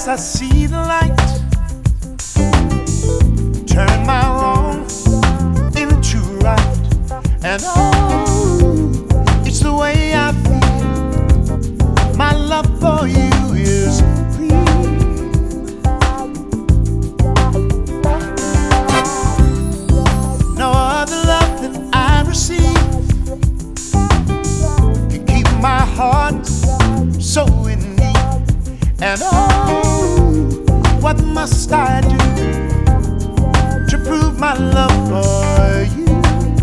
as I see the light, turn my wrong into right. And oh, it's the way I feel. My love for you is real. No other love that I receive can keep my heart so in need. And oh, what must I do to prove my love for you?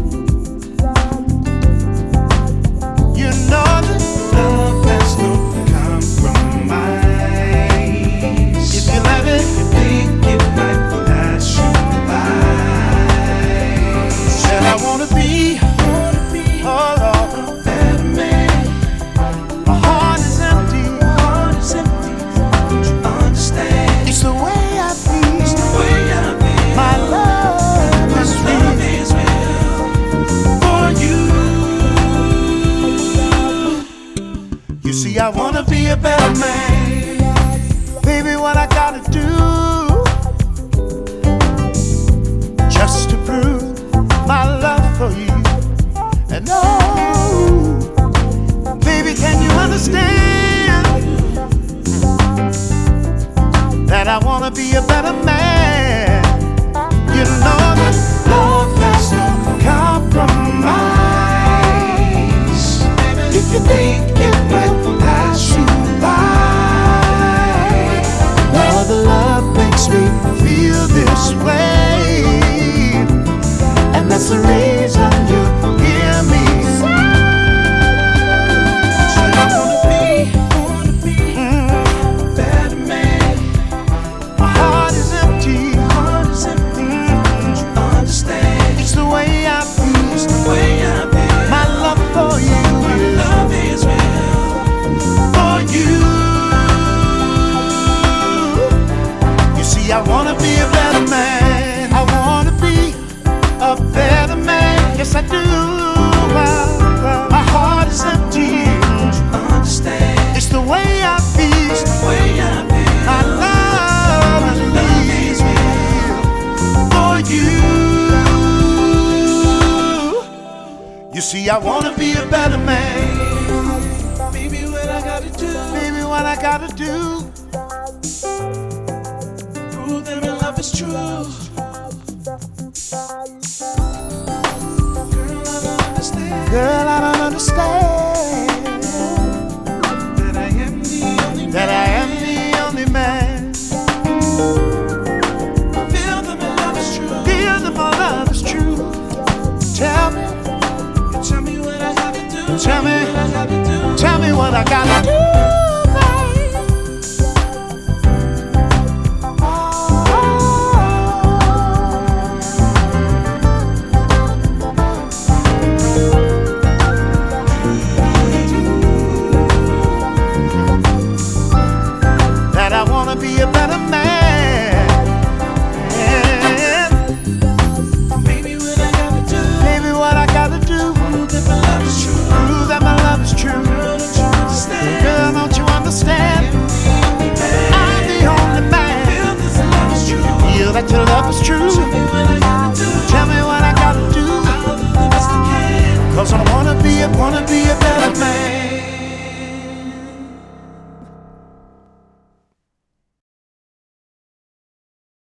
You know that love has no compromise. If you love it, you think it might pass you by. Said I wanna be, oh Lord, a better man. My heart is empty, don't you understand? It's the way I feel, it's the way I feel. My love is real for you. You see, I wanna be a better man. Baby, what I gotta do just to prove my love for you. And oh, baby, can you understand that I wanna be a better man? You know that love has no compromise. If you think it might pass you by, no other love makes me feel this way, and that's the reason you hear me say, I wanna be a better man. My heart is empty, don't you understand? It's the way I feel, it's the way I feel. My love for you, my love is real for you. You see, I wanna be a better man. I wanna be a better man. Yes, I do. My heart is empty, don't you understand? It's the way I feel, it's the way I feel. My love is real for you. You see, I wanna be a better man. Baby, what I gotta do, baby, what I gotta do, prove that my love is true. Girl, I don't understand. Girl, I don't